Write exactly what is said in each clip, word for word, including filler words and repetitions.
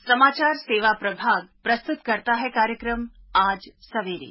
समाचार सेवा प्रभाग प्रस्तुत करता है कार्यक्रम आज सवेरे।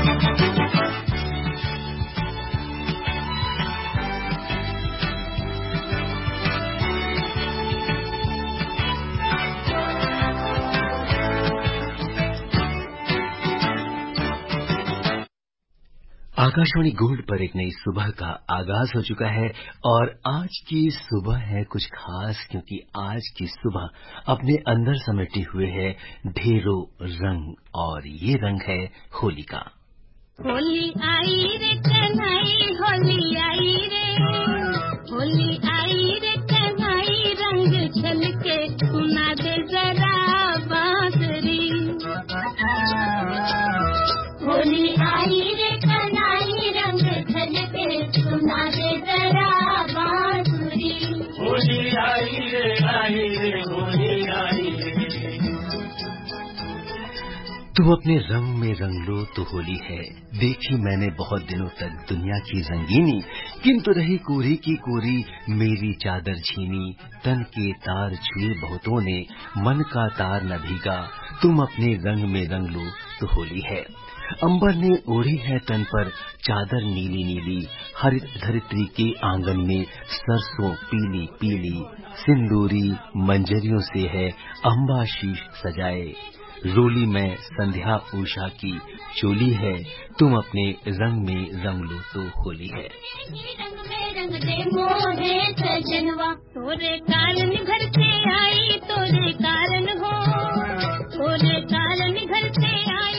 आकाशवाणी गोल्ड पर एक नई सुबह का आगाज हो चुका है और आज की सुबह है कुछ खास, क्योंकि आज की सुबह अपने अंदर समेटे हुए है ढेरों रंग, और ये रंग है होली का। होली आई रे कन्हई, होली आई रे, होली आई रे कन्हई, रंग छलके सुना दे जरा बांसुरी। होली आई रे कन्हई, रंग छलके सुना दे जरा बांसुरी। होली आई रे आई रे, होली आई रे। तुम अपने रंग में रंग लो तो होली है, देखी मैंने बहुत दिनों तक दुनिया की रंगीनी, किंतु रही कोरी की कोरी मेरी चादर छीनी। तन के तार छुए बहुतों ने, मन का तार न भीगा, तुम अपने रंग में रंग लो तो होली है। अंबर ने ओढ़ी है तन पर चादर नीली नीली, हरित धरित्री के आंगन में सरसों पीली पीली, सिंदूरी मंजरियों से है अम्बा शीश सजाए। रोली में संध्या उषा की चोली है, तुम अपने रंग में रंग लो तो होली है। रंग में रंग दे मोहे सजनवा, तोरे कारण घर से आई, तोरे कारण हो, तोरे कारण घर से आई।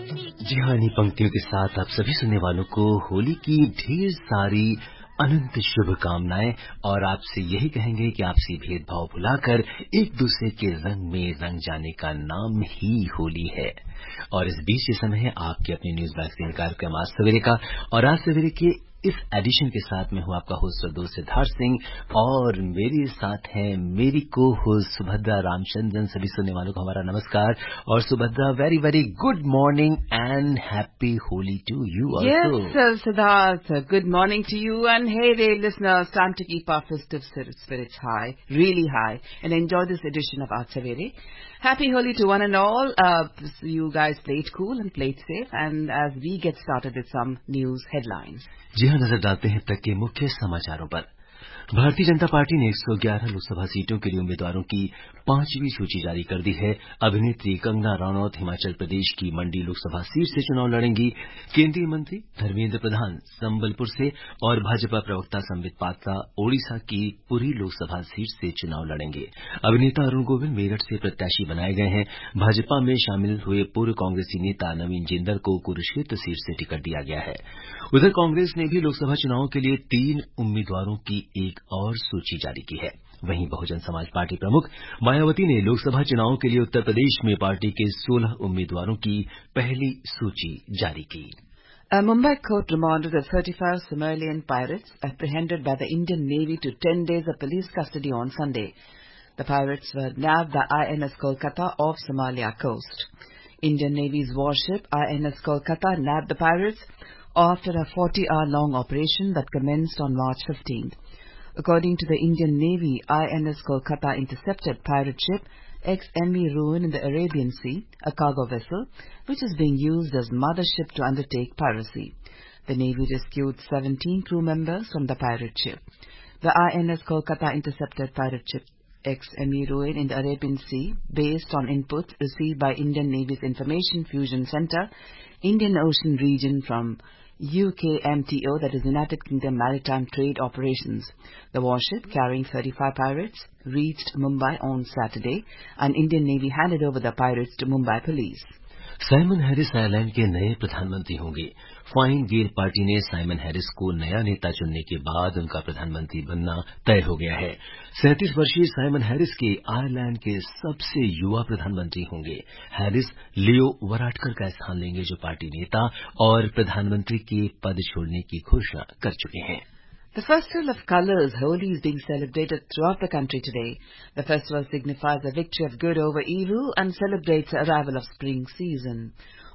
जी हाँ, इन्हीं पंक्तियों के साथ आप सभी सुनने वालों को होली की ढेर सारी अनंत शुभकामनाएं, और आपसे यही कहेंगे कि आपसे भेदभाव भुलाकर एक दूसरे के रंग में रंग जाने का नाम ही होली है। और इस बीच ये समय है आपके अपने न्यूज मैगजीन कार्यक्रम आज सवेरे का, और आज सवेरे के इस एडिशन के साथ मैं हूं आपका होस्ट और दोस्त सिद्धार्थ सिंह, और मेरे साथ हैं मेरी को होस्ट सुभद्रा रामचंद्रन। सभी सुनने वालों को हमारा नमस्कार, और Subhadra very very good morning and happy Holi to you also. Yes, Siddharth, good morning to you, and hey there listeners, time to keep our festive spirits high, really high, and enjoy this edition of Aaj Savere. Happy Holi to one and all. Uh, you guys play it cool and play it safe, and as we get started with some news headlines. जी हाँ, नजर डालते हैं अब तक के मुख्य समाचारों पर। भारतीय जनता पार्टी ने एक सौ ग्यारह लोकसभा सीटों के लिए उम्मीदवारों की पांचवी सूची जारी कर दी है। अभिनेत्री कंगना रनौत हिमाचल प्रदेश की मंडी लोकसभा सीट से चुनाव लड़ेंगी। केंद्रीय मंत्री धर्मेंद्र प्रधान संबलपुर से, और भाजपा प्रवक्ता संबित पात्रा ओडिशा की पुरी लोकसभा सीट से चुनाव लड़ेंगे। अभिनेता अरुण गोविल मेरठ से प्रत्याशी बनाए गए हैं। भाजपा में शामिल हुए पूर्व कांग्रेसी नेता नवीन जिंदल को कुरुक्षेत्र सीट से टिकट दिया गया है। उधर कांग्रेस ने भी लोकसभा चुनाव के लिए तीन उम्मीदवारों की एक और सूची जारी की है। वहीं बहुजन समाज पार्टी प्रमुख मायावती ने लोकसभा चुनाव के लिए उत्तर प्रदेश में पार्टी के सोलह उम्मीदवारों की पहली सूची जारी की। A Mumbai court remanded the thirty-five Somalian pirates apprehended by the Indian Navy to ten days of police custody on Sunday. The pirates were nabbed by I N S Kolkata off Somalia coast. Indian Navy's warship I N S Kolkata nabbed the pirates after a forty-hour-long operation that commenced on March fifteenth. According to the Indian Navy, I N S Kolkata intercepted pirate ship ex M V Ruin in the Arabian Sea, a cargo vessel, which is being used as mothership to undertake piracy. The Navy rescued seventeen crew members from the pirate ship. The I N S Kolkata intercepted pirate ship ex M V Ruin in the Arabian Sea based on inputs received by Indian Navy's Information Fusion Center, Indian Ocean Region from U K M T O, that is United Kingdom Maritime Trade Operations. The warship carrying thirty-five pirates reached Mumbai on Saturday, and Indian Navy handed over the pirates to Mumbai police. Simon Harris Ireland के नए प्रधानमंत्री होंगे। Fine Gael party ने Simon Harris को नया नेता चुनने के बाद उनका प्रधानमंत्री बनना तय हो गया है। सैंतीस वर्षीय साइमन हैरिस के आयरलैंड के सबसे युवा प्रधानमंत्री होंगे। हैरिस लियो वराडकर का स्थान लेंगे, जो पार्टी नेता और प्रधानमंत्री के पद छोड़ने की घोषणा कर चुके हैं। The Festival of Colours, Holi, is being celebrated throughout the country today. The festival signifies the victory of good over evil and celebrates the arrival of spring season.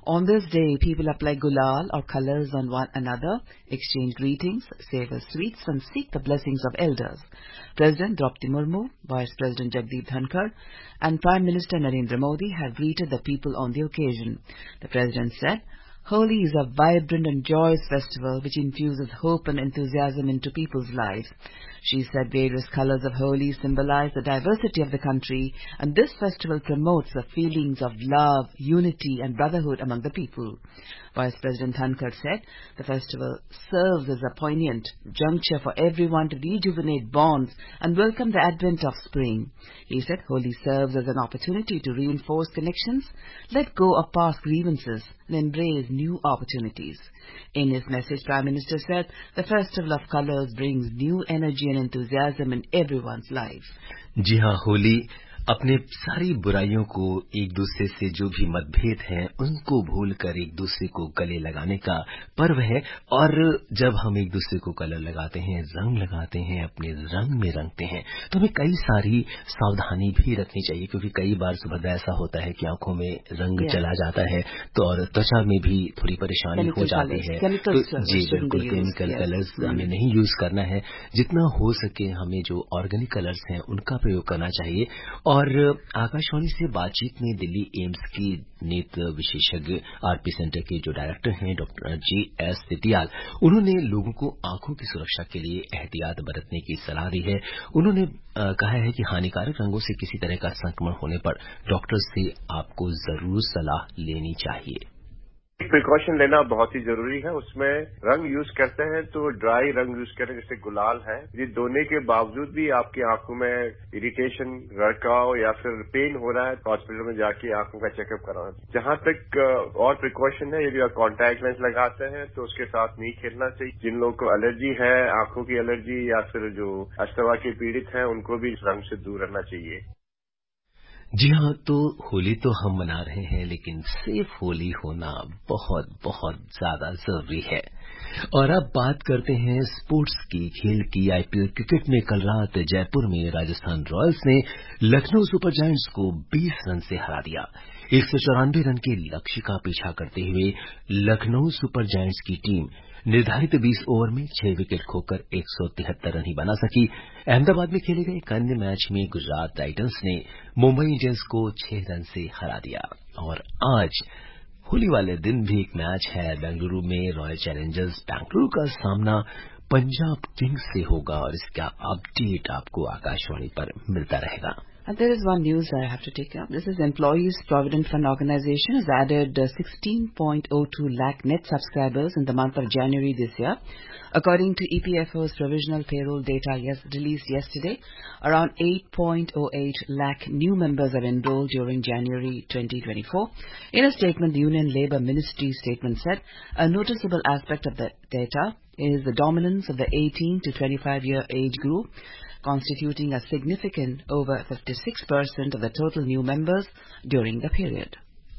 On this day, people apply gulal or colors on one another, exchange greetings, savor sweets and seek the blessings of elders. President Draupadi Murmu, Vice President Jagdeep Dhankar and Prime Minister Narendra Modi have greeted the people on the occasion. The President said, Holi is a vibrant and joyous festival which infuses hope and enthusiasm into people's lives. She said various colors of Holi symbolize the diversity of the country, and this festival promotes the feelings of love, unity and brotherhood among the people. Vice President Dhankar said the festival serves as a poignant juncture for everyone to rejuvenate bonds and welcome the advent of spring. He said Holi serves as an opportunity to reinforce connections, let go of past grievances and embrace new opportunities. In his message, Prime Minister said the Festival of Colors brings new energy and enthusiasm in everyone's life. जी हाँ, होली अपने सारी बुराइयों को, एक दूसरे से जो भी मतभेद हैं उनको भूलकर एक दूसरे को गले लगाने का पर्व है। और जब हम एक दूसरे को कलर लगाते हैं, रंग लगाते हैं, अपने रंग में रंगते हैं, तो हमें कई सारी सावधानी भी रखनी चाहिए, क्योंकि कई बार सुबह ऐसा होता है कि आंखों में रंग yeah. चला जाता है तो और त्वचा में भी थोड़ी परेशानी हो जाती है। तो जी बिल्कुल, केमिकल कलर्स हमें नहीं यूज करना है। जितना हो सके हमें जो ऑर्गेनिक कलर्स हैं उनका प्रयोग करना चाहिए। और आकाशवाणी से बातचीत में दिल्ली एम्स की नेत्र विशेषज्ञ आरपी सेंटर के जो डायरेक्टर हैं डॉक्टर जी एस तितियाल, उन्होंने लोगों को आंखों की सुरक्षा के लिए एहतियात बरतने की सलाह दी है। उन्होंने कहा है कि हानिकारक रंगों से किसी तरह का संक्रमण होने पर डॉक्टर से आपको जरूर सलाह लेनी चाहिए। प्रिकॉशन लेना बहुत ही जरूरी है। उसमें रंग यूज करते हैं तो ड्राई रंग यूज करें, जैसे गुलाल है। ये धोने के बावजूद भी आपकी आंखों में इरिटेशन, रड़काव या फिर पेन हो रहा है तो हॉस्पिटल में जाके आंखों का चेकअप कराना। जहां तक और प्रिकॉशन है, यदि आप कॉन्टैक्ट लेंस लगाते हैं तो उसके साथ नहीं खेलना चाहिए। जिन लोगों को एलर्जी है, आंखों की एलर्जी या फिर जो अस्थमा के पीड़ित हैं, उनको भी इस रंग से दूर रहना चाहिए। जी हाँ, तो होली तो हम मना रहे हैं, लेकिन सेफ होली होना बहुत बहुत ज्यादा जरूरी है। और अब बात करते हैं स्पोर्ट्स की। खेल की आईपीएल क्रिकेट में कल रात जयपुर में राजस्थान रॉयल्स ने लखनऊ सुपर जायंट्स को बीस रन से हरा दिया। एक सौ चौरानवे रन के लक्ष्य का पीछा करते हुए लखनऊ सुपर जायंट्स की टीम निर्धारित बीस ओवर में छह विकेट खोकर एक सौ तिहत्तर रन ही बना सकी। अहमदाबाद में खेले गए एक अन्य मैच में गुजरात टाइटंस ने मुंबई इंडियंस को छह रन से हरा दिया। और आज होली वाले दिन भी एक मैच है। बेंगलुरु में रॉयल चैलेंजर्स बेंगलुरु का सामना पंजाब किंग्स से होगा और इसका अपडेट आपको आकाशवाणी पर मिलता रहेगा। And there is one news I have to take up. This is Employees Provident Fund Organization has added uh, sixteen point zero two lakh net subscribers in the month of January this year. According to E P F O's provisional payroll data yes, released yesterday, around eight point zero eight lakh new members are enrolled during January twenty twenty-four. In a statement, the Union Labour Ministry statement said a noticeable aspect of the data is the dominance of the eighteen to twenty-five year age group, constituting a significant over fifty-six percent of the total new members during the period.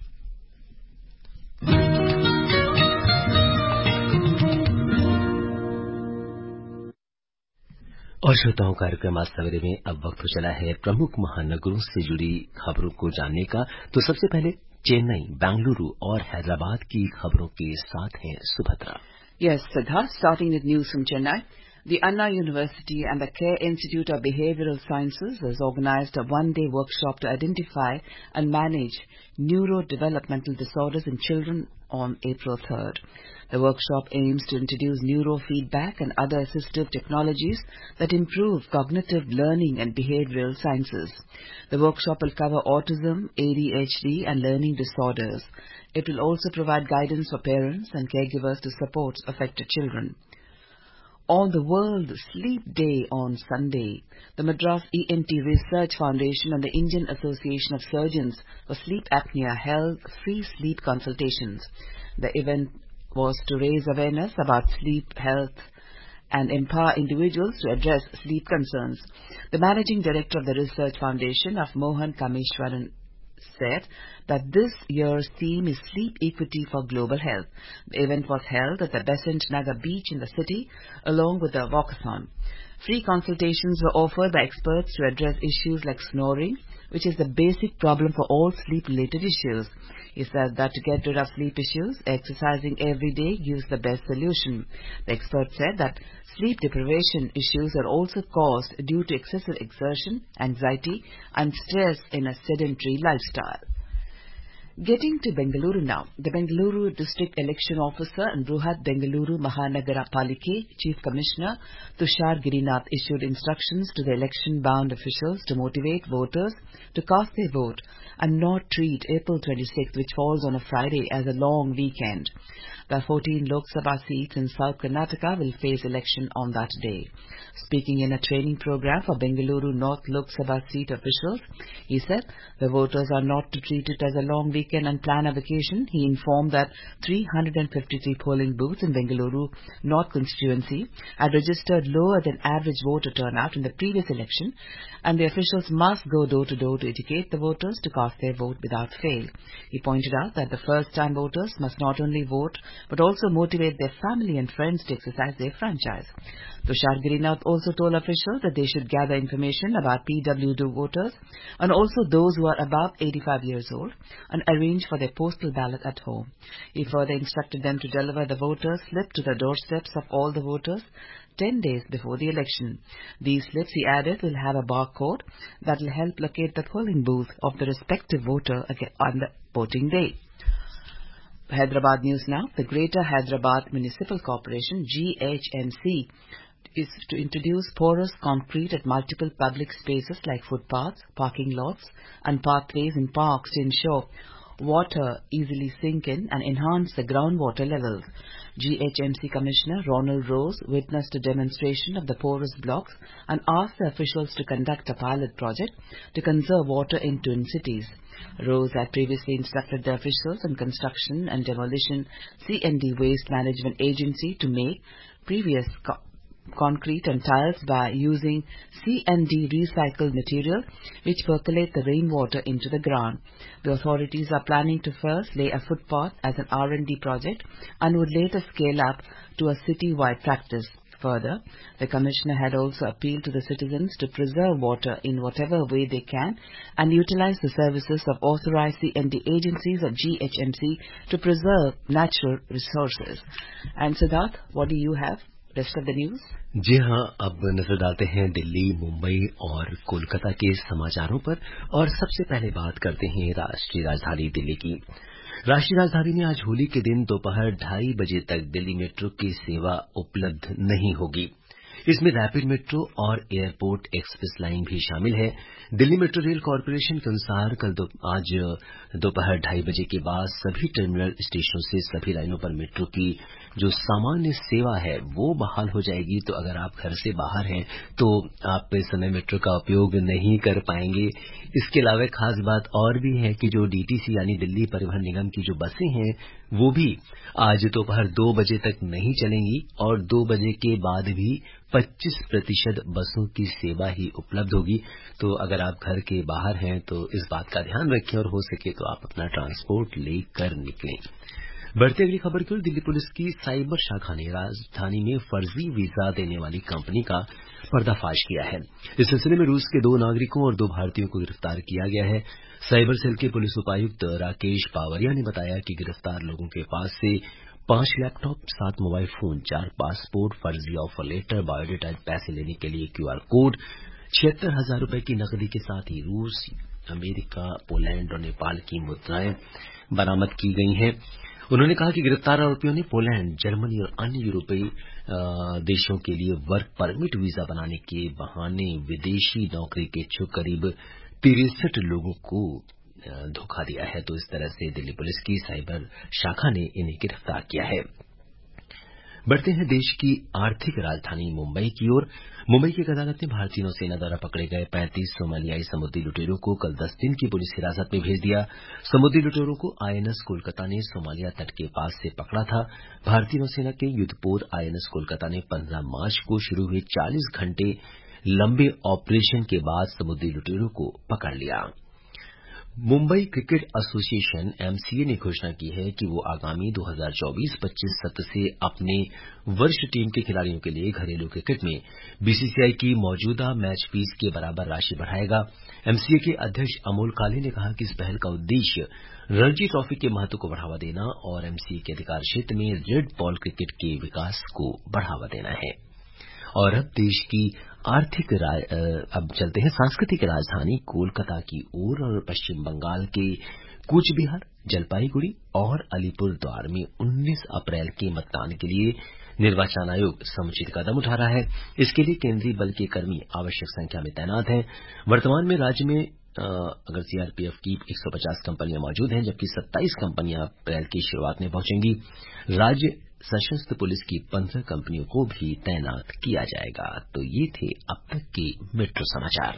और श्रोताओं, कार्यक्रम आज सवेरे में अब वक्त हो चला है प्रमुख महानगरों से जुड़ी खबरों को जानने का। तो सबसे पहले चेन्नई, बेंगलुरु और हैदराबाद की खबरों के साथ हैं Subhadra. Yes, Siddharth, starting with news from Chennai. The Anna University and the Care Institute of Behavioral Sciences has organized a one-day workshop to identify and manage neurodevelopmental disorders in children on April third. The workshop aims to introduce neurofeedback and other assistive technologies that improve cognitive learning and behavioral sciences. The workshop will cover autism, A D H D and learning disorders. It will also provide guidance for parents and caregivers to support affected children. On the World Sleep Day on Sunday, the Madras E N T Research Foundation and the Indian Association of Surgeons for Sleep Apnea held free sleep consultations. The event was to raise awareness about sleep health and empower individuals to address sleep concerns. The Managing Director of the Research Foundation of Mohan Kameshwaran said that this year's theme is Sleep Equity for Global Health. The event was held at the Besant Nagar beach in the city along with a walkathon. Free consultations were offered by experts to address issues like snoring, which is the basic problem for all sleep-related issues. He said that to get rid of sleep issues, exercising every day gives the best solution. The expert said that sleep deprivation issues are also caused due to excessive exertion, anxiety, and stress in a sedentary lifestyle. Getting to Bengaluru now, the Bengaluru District Election Officer and Bruhat Bengaluru Mahanagara Palike Chief Commissioner Tushar Girinath issued instructions to the election-bound officials to motivate voters to cast their vote and not treat April twenty-sixth, which falls on a Friday, as a long weekend. The fourteen Lok Sabha seats in South Karnataka will face election on that day. Speaking in a training program for Bengaluru North Lok Sabha seat officials, he said the voters are not to treat it as a long weekend and plan a vacation. He informed that three hundred fifty-three polling booths in Bengaluru North constituency had registered lower than average voter turnout in the previous election, and the officials must go door to door to educate the voters to cast their vote without fail. He pointed out that the first-time voters must not only vote but also motivate their family and friends to exercise their franchise. Tushar Girinath also told officials that they should gather information about P W D voters and also those who are above eighty-five years old and arrange for their postal ballot at home. He further instructed them to deliver the voters' slip to the doorsteps of all the voters ten days before the election. These slips, he added, will have a barcode that will help locate the polling booth of the respective voter on the voting day. Hyderabad news now. The Greater Hyderabad Municipal Corporation, G H M C, is to introduce porous concrete at multiple public spaces like footpaths, parking lots, and pathways in parks to ensure water easily sink in and enhance the groundwater levels. G H M C Commissioner Ronald Rose witnessed a demonstration of the porous blocks and asked the officials to conduct a pilot project to conserve water in twin cities. Rose had previously instructed the officials in Construction and Demolition C and D Waste Management Agency to make previous co concrete and tiles by using C and D recycled material which percolate the rainwater into the ground. The authorities are planning to first lay a footpath as an R and D project and would later scale up to a city-wide practice. Further, the Commissioner had also appealed to the citizens to preserve water in whatever way they can and utilize the services of authorized C and D agencies of G H M C to preserve natural resources. And Siddharth, what do you have? Rest of the news? जी हाँ, अब नजर डालते हैं दिल्ली, मुंबई और कोलकाता के समाचारों पर और सबसे पहले बात करते हैं राष्ट्रीय राजधानी दिल्ली की। राष्ट्रीय राजधानी में आज होली के दिन दोपहर ढाई बजे तक दिल्ली मेट्रो की सेवा उपलब्ध नहीं होगी। इसमें रैपिड मेट्रो और एयरपोर्ट एक्सप्रेस लाइन भी शामिल है। दिल्ली मेट्रो रेल कॉरपोरेशन के अनुसार कल दो, आज दोपहर ढाई बजे के बाद सभी टर्मिनल स्टेशनों से सभी लाइनों पर मेट्रो की जो सामान्य सेवा है वो बहाल हो जाएगी। तो अगर आप घर से बाहर हैं तो आप इस समय मेट्रो का उपयोग नहीं कर पाएंगे। इसके अलावा खास बात और भी है कि जो डीटीसी यानी दिल्ली परिवहन निगम की जो बसें हैं वो भी आज दोपहर दो बजे तक नहीं चलेंगी और दो बजे के बाद भी पच्चीस प्रतिशत बसों की सेवा ही उपलब्ध होगी। तो अगर आप घर के बाहर हैं तो इस बात का ध्यान रखें और हो सके तो आप अपना ट्रांसपोर्ट लेकर निकलें। बढ़ती अगली खबर की ओर, दिल्ली पुलिस की साइबर शाखा ने राजधानी में फर्जी वीजा देने वाली कंपनी का पर्दाफाश किया है। इस सिलसिले में रूस के दो नागरिकों और दो भारतीयों को गिरफ्तार किया गया है। साइबर सेल के पुलिस उपायुक्त राकेश पावरिया ने बताया कि गिरफ्तार लोगों के पास से पांच लैपटॉप, सात मोबाइल फोन, चार पासपोर्ट, फर्जी ऑफर लेटर, बायोडेटा, पैसे लेने के लिए क्यूआर कोड, छिहत्तर हजार रूपये की नकदी के साथ ही रूस, अमेरिका, पोलैंड और नेपाल की मुद्राएं बरामद की गई हैं। उन्होंने कहा कि गिरफ्तार आरोपियों ने पोलैंड, जर्मनी और अन्य यूरोपीय देशों के लिए वर्क परमिट वीजा बनाने के बहाने विदेशी नौकरी के इच्छुक करीब तिरसठ लोगों को धोखा दिया है। तो इस तरह से दिल्ली पुलिस की साइबर शाखा ने इन्हें गिरफ्तार किया है। बढ़ते हैं देश की आर्थिक राजधानी मुंबई की ओर। मुंबई की एक अदालत ने भारतीय नौसेना द्वारा पकड़े गए पैंतीस सोमालियाई समुद्री लुटेरों को कल दस दिन की पुलिस हिरासत में भेज दिया। समुद्री लुटेरों को आईएनएस कोलकाता ने सोमालिया तट के पास से पकड़ा था। भारतीय नौसेना के युद्धपोत आईएनएस कोलकाता ने पंद्रह मार्च को शुरू हुए चालीस घंटे लंबे ऑपरेशन के बाद समुद्री लुटेरों को पकड़ लिया। मुंबई क्रिकेट एसोसिएशन एमसीए ने घोषणा की है कि वो आगामी दो हज़ार चौबीस पच्चीस सत्र से अपने वरिष्ठ टीम के खिलाड़ियों के लिए घरेलू क्रिकेट में बीसीसीआई की मौजूदा मैच फीस के बराबर राशि बढ़ाएगा। एमसीए के अध्यक्ष अमोल काले ने कहा कि इस पहल का उद्देश्य रणजी ट्रॉफी के महत्व को बढ़ावा देना और एमसीए के अधिकार क्षेत्र में रेड बॉल क्रिकेट के विकास को बढ़ावा देना है। और अब देश की आर्थिक अब चलते हैं सांस्कृतिक राजधानी कोलकाता की ओर और पश्चिम बंगाल के कूच बिहार, जलपाईगुड़ी और अलीपुरद्वार में उन्नीस अप्रैल के मतदान के लिए निर्वाचन आयोग समुचित कदम उठा रहा है। इसके लिए केंद्रीय बल के कर्मी आवश्यक संख्या में तैनात हैं। वर्तमान में राज्य में अगर सीआरपीएफ की एक सौ पचास कंपनियां मौजूद हैं, जबकि सत्ताईस कंपनियां अप्रैल की शुरुआत में पहुंचेंगी। राज्य सशस्त्र पुलिस की पंद्रह कंपनियों को भी तैनात किया जाएगा। तो ये थे अब तक के मेट्रो समाचार।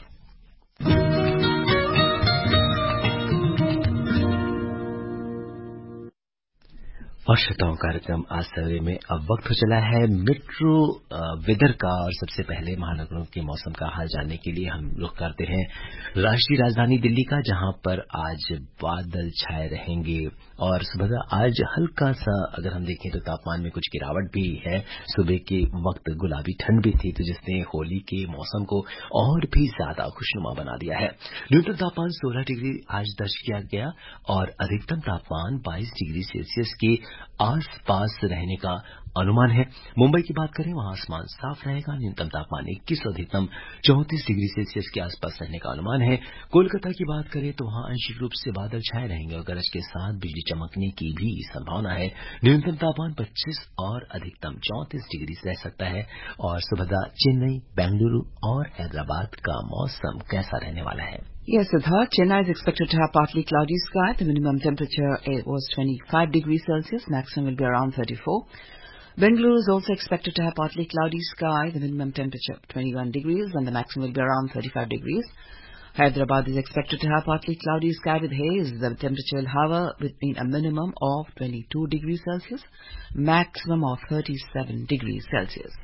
और श्रोताओं कार्यक्रम आज सवेरे में अब वक्त हो चला है मेट्रो वेदर का। और सबसे पहले महानगरों के मौसम का हाल जानने के लिए हम रुख करते हैं राष्ट्रीय राजधानी दिल्ली का, जहां पर आज बादल छाए रहेंगे और सुबह आज हल्का सा अगर हम देखें तो तापमान में कुछ गिरावट भी है। सुबह के वक्त गुलाबी ठंड भी थी, तो जिसने होली के मौसम को और भी ज्यादा खुशनुमा बना दिया है। न्यूनतम तापमान सोलह डिग्री आज दर्ज किया गया और अधिकतम तापमान बाईस डिग्री सेल्सियस के आसपास रहने का अनुमान है। मुंबई की बात करें, वहां आसमान साफ रहेगा। न्यूनतम तापमान इक्कीस और अधिकतम चौंतीस डिग्री सेल्सियस के आसपास रहने का अनुमान है। कोलकाता की बात करें तो वहां आंशिक रूप से बादल छाए रहेंगे और गरज के साथ बिजली चमकने की भी संभावना है। न्यूनतम तापमान पच्चीस और अधिकतम चौंतीस डिग्री रह सकता है। और सुबह चेन्नई, बेंगलुरु और हैदराबाद का मौसम कैसा रहने वाला है? Yes, Siddharth. Chennai is expected to have partly cloudy sky. The minimum temperature was twenty-five degrees Celsius. Maximum will be around thirty-four. Bengaluru is also expected to have partly cloudy sky. The minimum temperature twenty-one degrees and the maximum will be around thirty-five degrees. Hyderabad is expected to have partly cloudy sky with haze. The temperature will hover between a minimum of twenty-two degrees Celsius, maximum of thirty-seven degrees Celsius.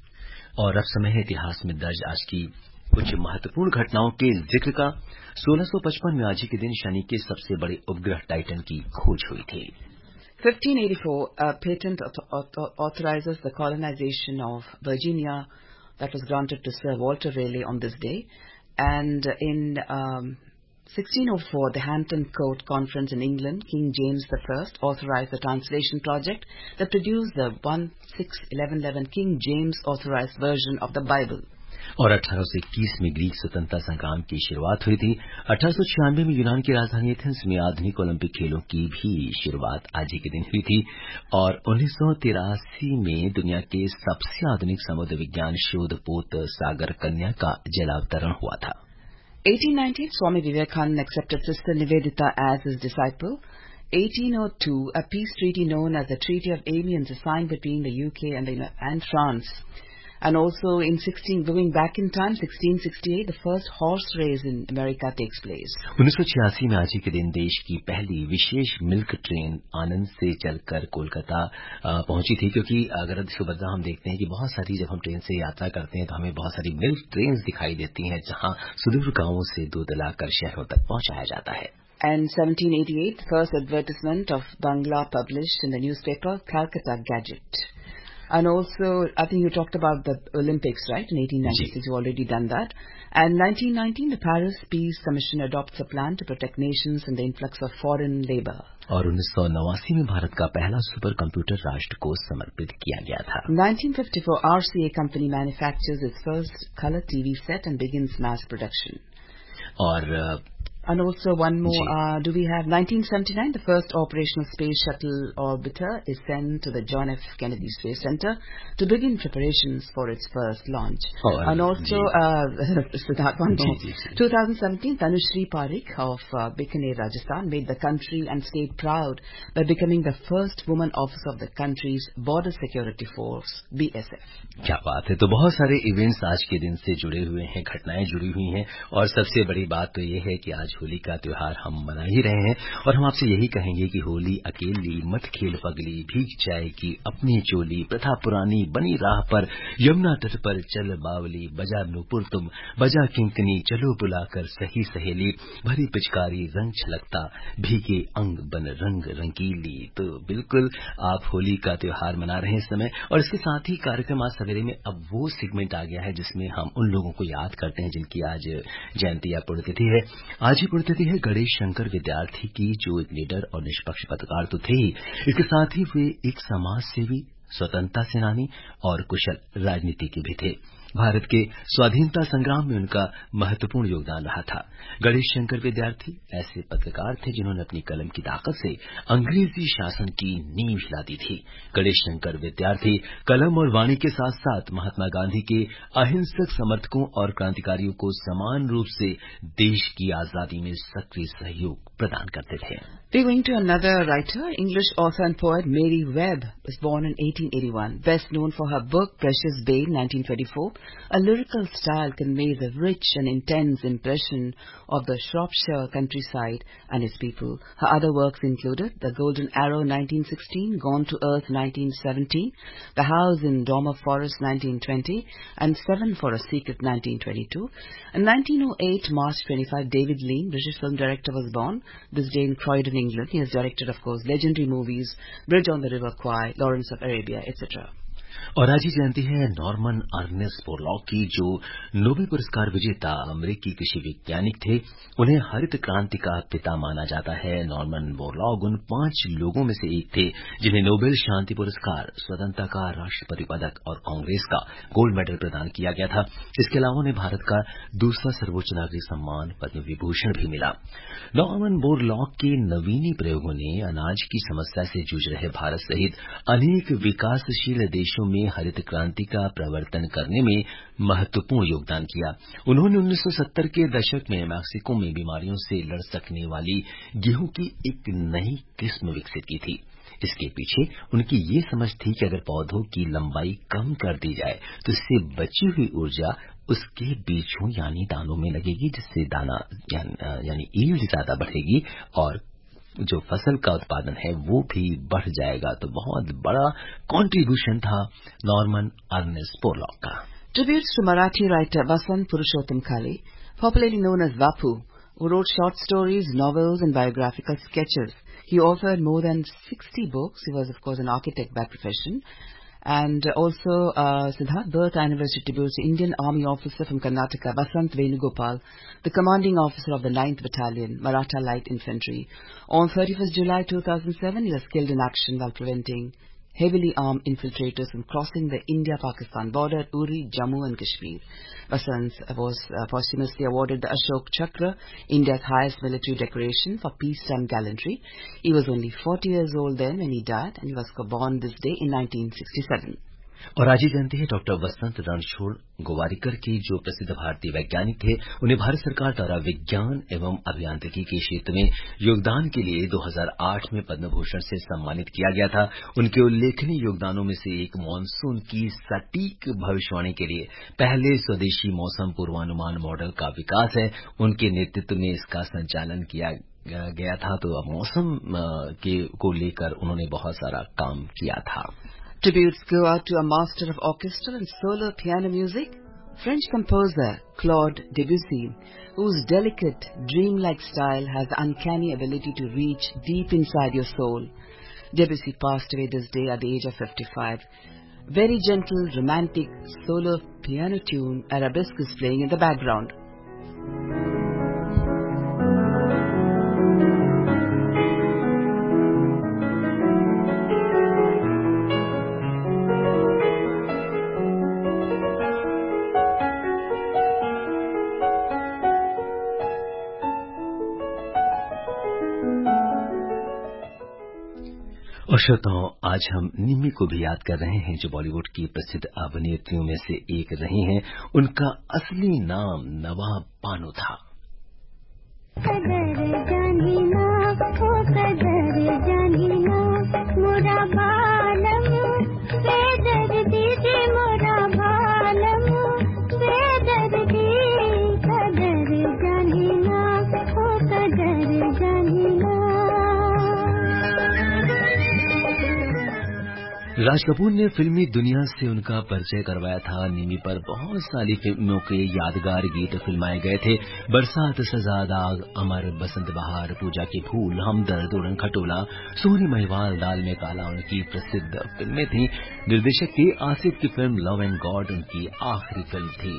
और अब समय है इतिहास में दर्ज आज की कुछ महत्वपूर्ण घटनाओं के जिक्र का। सोलह सौ पचपन में आज ही के दिन शनि के सबसे बड़े उपग्रह टाइटन की खोज हुई थी। fifteen eighty-four, a patent authorizes the colonization of Virginia that was granted to Sir Walter Raleigh on this day. And in um, sixteen oh four, the Hampton Court Conference in England, King James the First authorized the translation project that produced the sixteen eleven eleven King James authorized version of the Bible. और अठारह सौ इक्कीस में Greek स्वतंत्रता संग्राम की शुरुआत हुई थी। अठारह सौ छियानवे में यूनान की राजधानी एथेंस में आधुनिक ओलंपिक खेलों की भी शुरुआत आज ही के दिन हुई थी। और उन्नीस सौ तिरासी में दुनिया के सबसे आधुनिक समुद्र विज्ञान शोध पोत सागर कन्या का जलावतरण हुआ था। eighteen ninety, Swami Vivekananda accepted Sister Nivedita as his disciple. eighteen oh two, a peace treaty known as the Treaty of Amiens is signed between the U K and, the, and France. And also in sixteen, going back in time, sixteen sixty-eight, the first horse race in America takes place. उन्नीस सौ छियासी में आज ही के दिन देश की पहली विशेष मिल्क ट्रेन आनंद से चलकर कोलकाता पहुंची थी। क्योंकि अगर सुबह हम देखते हैं कि बहुत सारी जब हम ट्रेन से यात्रा करते हैं तो हमें बहुत सारी मिल्क ट्रेन दिखाई देती हैं, जहां सुदूर गांवों से दूध लाकर शहरों तक पहुंचाया जाता है। And seventeen eighty-eight, the first advertisement of Bangla published in the newspaper Calcutta Gazette. And also, I think you talked about the Olympics, right? In eighteen ninety-six, you've already done that. And nineteen nineteen, the Paris Peace Commission adopts a plan to protect nations from the influx of foreign labor. और उन्नीस सौ नवासी में भारत का पहला super computer राष्ट्र को समर्पित किया गया था। nineteen fifty-four, R C A company manufactures its first color T V set and begins mass production. और And also one more, uh, do we have nineteen seventy-nine, the first operational space shuttle orbiter is sent to the John F. Kennedy Space Center to begin preparations for its first launch. Oh, and also, uh, so that one more. twenty seventeen, Tanushree Parikh of uh, Bikaner, Rajasthan made the country and state proud by becoming the first woman officer of the country's Border Security Force, B S F. क्या बात है। तो बहुत सारे events आज के दिन से जुड़े हुए हैं, घटनाएं जुड़ी हुई हैं। और सबसे बड़ी बात तो ये है कि आज होली का त्योहार हम मना ही रहे हैं और हम आपसे यही कहेंगे कि होली अकेली मत खेल पगली, भीग जाएगी अपनी चोली, प्रथा पुरानी बनी राह पर, यमुना तट पर चल बावली, बजा नूपुर तुम बजा किंकनी, चलो बुलाकर सही सहेली, भरी पिचकारी रंग छलकता, भीगे अंग बन रंग रंगीली। तो बिल्कुल आप होली का त्योहार मना रहे हैं इस समय, और इसके साथ ही कार्यक्रम आज सवेरे में अब वो सेगमेंट आ गया है जिसमें हम उन लोगों को याद करते हैं जिनकी आज जयंती या पुण्यतिथि है। आज ही पुण्यतिथि है गणेश शंकर विद्यार्थी की, जो एक लीडर और निष्पक्ष पत्रकार तो थे ही, इसके साथ ही वे एक समाज सेवी, स्वतंत्रता सेनानी और कुशल राजनीतिज्ञ भी थे। भारत के स्वाधीनता संग्राम में उनका महत्वपूर्ण योगदान रहा था। गणेश शंकर विद्यार्थी ऐसे पत्रकार थे जिन्होंने अपनी कलम की ताकत से अंग्रेजी शासन की नींव हिला दी थी। गणेश शंकर विद्यार्थी कलम और वाणी के साथ साथ महात्मा गांधी के अहिंसक समर्थकों और क्रांतिकारियों को समान रूप से देश की आजादी में सक्रिय सहयोग प्रदान करते थे। We're going to another writer, English author and poet Mary Webb was born in eighteen eighty-one. Best known for her book Precious Babe, nineteen twenty-four. A lyrical style conveys a rich and intense impression of the Shropshire countryside and its people. Her other works included The Golden Arrow, nineteen sixteen, Gone to Earth, nineteen seventeen, The House in Dormer Forest, nineteen twenty, and Seven for a Secret, nineteen twenty-two. In nineteen oh eight, March twenty-fifth, David Lean, British film director, was born. This day in Croydon, England. He has directed, of course, legendary movies, Bridge on the River Kwai, Lawrence of Arabia, et cetera. और आज ही जयंती है Norman Ernest Borlaug की, जो Nobel पुरस्कार विजेता अमेरिकी कृषि वैज्ञानिक थे। उन्हें हरित क्रांति का पिता माना जाता है। नॉर्मन बोरलॉग उन पांच लोगों में से एक थे जिन्हें नोबेल शांति पुरस्कार, स्वतंत्रता का राष्ट्रपति पदक और कांग्रेस का गोल्ड मेडल प्रदान किया गया था। इसके अलावा उन्हें भारत का दूसरा सर्वोच्च नागरिक सम्मान पद्म विभूषण भी मिला। नॉर्मन बोरलॉग के नवीनी प्रयोगों ने अनाज की समस्या से जूझ रहे भारत सहित अनेक विकासशील देशों में हरित क्रांति का प्रवर्तन करने में महत्वपूर्ण योगदान किया। उन्होंने उन्नीस सौ सत्तर के दशक में मैक्सिको में बीमारियों से लड़ सकने वाली गेहूं की एक नई किस्म विकसित की थी। इसके पीछे उनकी ये समझ थी कि अगर पौधों की लंबाई कम कर दी जाए तो इससे बची हुई ऊर्जा उसके बीजों यानी दानों में लगेगी, जिससे दाना यानी ईल्ड ज्यादा बढ़ेगी और जो फसल का उत्पादन है वो भी बढ़ जाएगा। तो बहुत बड़ा कंट्रीब्यूशन था नॉर्मन अर्नेस्ट बोरलॉग का। Tributes to Marathi writer Vasant Purushottam Kale, popularly known as Vapu, who wrote short stories, novels and biographical sketches. He authored more than sixty books. He was, of course, an architect by profession. And also, uh, Siddharth, birth anniversary tributes to Indian Army officer from Karnataka, Vasant Venugopal, the commanding officer of the ninth Battalion, Maratha Light Infantry. On thirty-first July two thousand seven, he was killed in action while preventing heavily armed infiltrators from crossing the India-Pakistan border at Uri, Jammu and Kashmir. Vasant was uh, posthumously awarded the Ashok Chakra, India's highest military decoration for peacetime gallantry. He was only forty years old then when he died, and he was born this day in nineteen sixty-seven. और आज ही जानते हैं doctor वसंत रणछोड़ गोवारिकर की, जो प्रसिद्ध भारतीय वैज्ञानिक थे। उन्हें भारत सरकार द्वारा विज्ञान एवं अभियांत्रिकी के क्षेत्र में योगदान के लिए दो हज़ार आठ में पद्म भूषण से सम्मानित किया गया था। उनके उल्लेखनीय योगदानों में से एक मानसून की सटीक भविष्यवाणी के लिए पहले स्वदेशी मौसम पूर्वानुमान मॉडल का विकास है। उनके नेतृत्व में इसका संचालन किया गया था। तो मौसम के को लेकर उन्होंने बहुत सारा काम किया था। Tributes go out to a master of orchestral and solo piano music, French composer Claude Debussy, whose delicate, dreamlike style has the uncanny ability to reach deep inside your soul. Debussy passed away this day at the age of fifty-five. Very gentle, romantic, solo piano tune, Arabesque is playing in the background. और श्रोताओं, आज हम निम्मी को भी याद कर रहे हैं, जो बॉलीवुड की प्रसिद्ध अभिनेत्रियों में से एक रही हैं। उनका असली नाम नवाब बानो था। कदर जानी ना, ओ कदर जानी ना, मोरा बालम बेदर दीदी, मोरा बालम बेदर दी, कदर जानी ना, ओ राज कपूर ने फिल्मी दुनिया से उनका परिचय करवाया था। नीमी पर बहुत सारी फिल्मों के यादगार गीत फिल्माए गए थे। बरसात, सजा, दाग, अमर, बसंत बहार, पूजा के फूल, हमदर्द, उड़न खटोला, सोनी महिवाल, दाल में काला उनकी प्रसिद्ध फिल्में थीं। निर्देशक थे आसिफ की फिल्म लव एंड गॉड उनकी आखिरी फिल्म थी।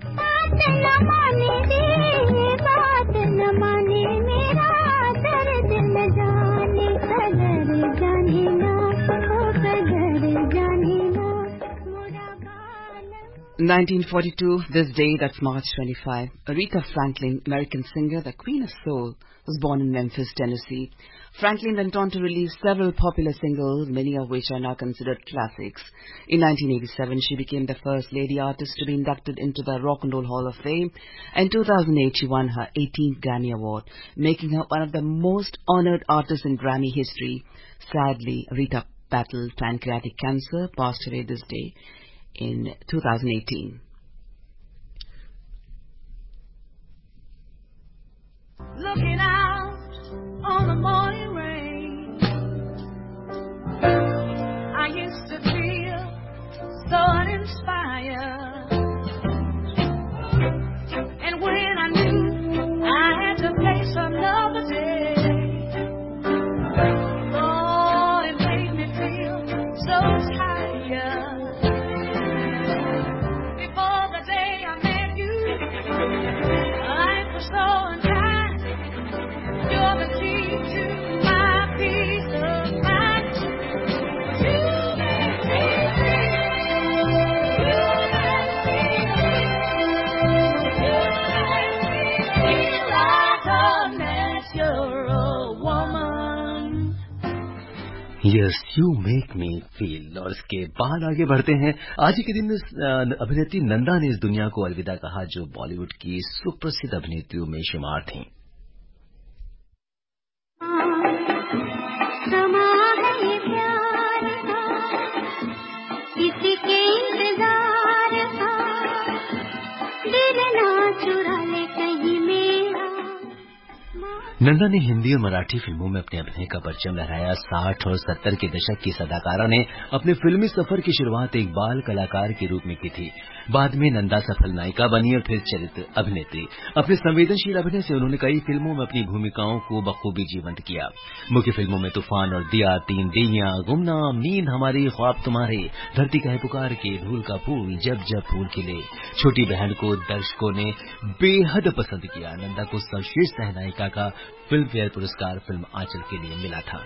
nineteen forty-two, this day, that's March twenty-fifth, Aretha Franklin, American singer, the Queen of Soul, was born in Memphis, Tennessee. Franklin went on to release several popular singles, many of which are now considered classics. In nineteen eighty-seven, she became the first lady artist to be inducted into the Rock and Roll Hall of Fame. In two thousand eight, she won her eighteenth Grammy Award, making her one of the most honored artists in Grammy history. Sadly, Aretha battled pancreatic cancer, passed away this day in two thousand eighteen. Looking out on the morning rain, I used to feel so uninspired, and when I knew I had to face another day, oh, it made me feel so tired. Before the day I met you, life was so unkind. You're the key to my peace of mind. You make me feel, you make me feel, you make me feel like a natural woman. Yes, you make me feel. और इसके बाद आगे बढ़ते हैं। आज ही के दिन अभिनेत्री नंदा ने इस दुनिया को अलविदा कहा, जो बॉलीवुड की सुप्रसिद्ध अभिनेत्रियों में शुमार थीं। नंदा ने हिंदी और मराठी फिल्मों में अपने अभिनय का परचम लहराया। साठ और सत्तर के दशक की इस अदाकारा ने अपने फिल्मी सफर की शुरुआत एक बाल कलाकार के रूप में की थी। बाद में नंदा सफल नायिका बनी और फिर चरित्र अभिनेत्री। अपने संवेदनशील अभिनय से उन्होंने कई फिल्मों में अपनी भूमिकाओं को बखूबी जीवंत किया। मुख्य फिल्मों में तूफान और दिया, तीन देवियां, गुमनाम, नींद हमारी, ख्वाब तुम्हारे, धरती का है पुकार के, धूल का फूल, जब जब फूल खिले, छोटी बहन को दर्शकों ने बेहद पसंद किया। नंदा को सर्वश्रेष्ठ सहनायिका का फिल्म फेयर पुरस्कार फिल्म आंचल के लिए मिला था।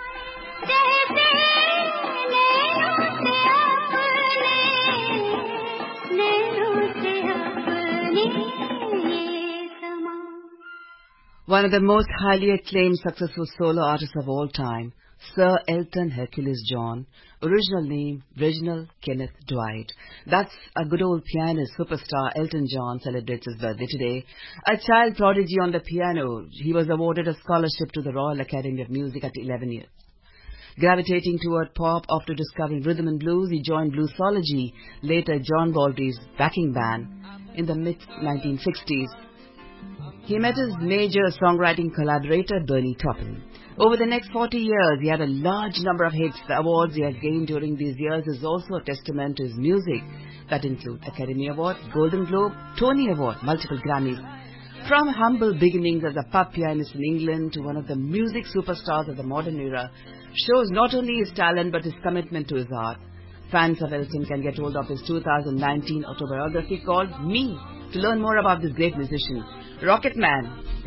One of the most highly acclaimed successful solo artists of all time, Sir Elton Hercules John, original name Reginald Kenneth Dwight. That's a good old pianist, superstar Elton John celebrates his birthday today. A child prodigy on the piano, he was awarded a scholarship to the Royal Academy of Music at eleven years. Gravitating toward pop after discovering rhythm and blues, he joined Bluesology, later John Baldry's backing band, in the mid nineteen sixties. He met his major songwriting collaborator, Bernie Taupin. Over the next forty years, he had a large number of hits. The awards he has gained during these years is also a testament to his music that include Academy Award, Golden Globe, Tony Award, multiple Grammys. From humble beginnings as a pub pianist in England to one of the music superstars of the modern era, shows not only his talent but his commitment to his art. Fans of Elton can get hold of his two thousand nineteen autobiography called Me to learn more about this great musician. Rocket Man.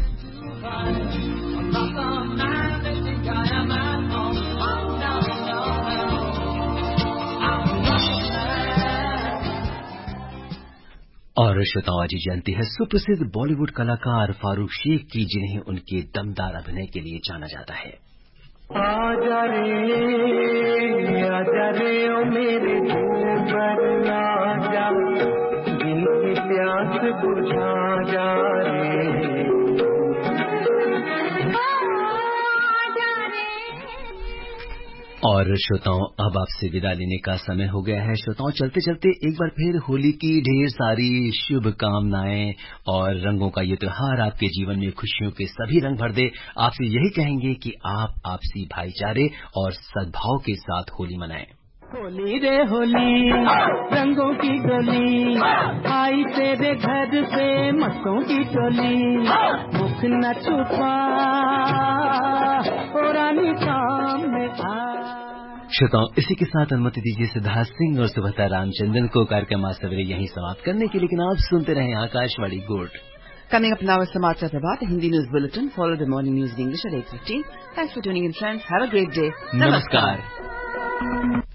और श्रोताओं, आज जयंती है सुप्रसिद्ध बॉलीवुड कलाकार फारूक शेख की, जिन्हें उनके दमदार अभिनय के लिए जाना जाता है। आजा रे आजा रे ओ मेरे दिल पर आजा, दिल की प्यास बुझा जा रे। और श्रोताओं, अब आपसे विदा लेने का समय हो गया है। श्रोताओं, चलते चलते एक बार फिर होली की ढेर सारी शुभकामनाएं और रंगों का ये त्योहार आपके जीवन में खुशियों के सभी रंग भर दे। आपसे यही कहेंगे कि आप आपसी भाईचारे और सद्भाव के साथ होली मनाएं। होली रे होली रंगों की डोली आई तेरे घर से मक्कों की टोली मुख न छुपा ओ रानी सामने आ। श्रोताओं, इसी के साथ अनुमति दीजिए सिद्धार्थ सिंह और सुभद्रा रामचंद्रन को कार्यक्रम आज सवेरे यहीं समाप्त करने की, लेकिन आप सुनते रहे Akashvani gold. Coming up now is Samachar Prabhat, a Hindi news bulletin, followed by morning news in English at eight fifteen. Thanks for tuning in, friends. Have a great day. Namaskar.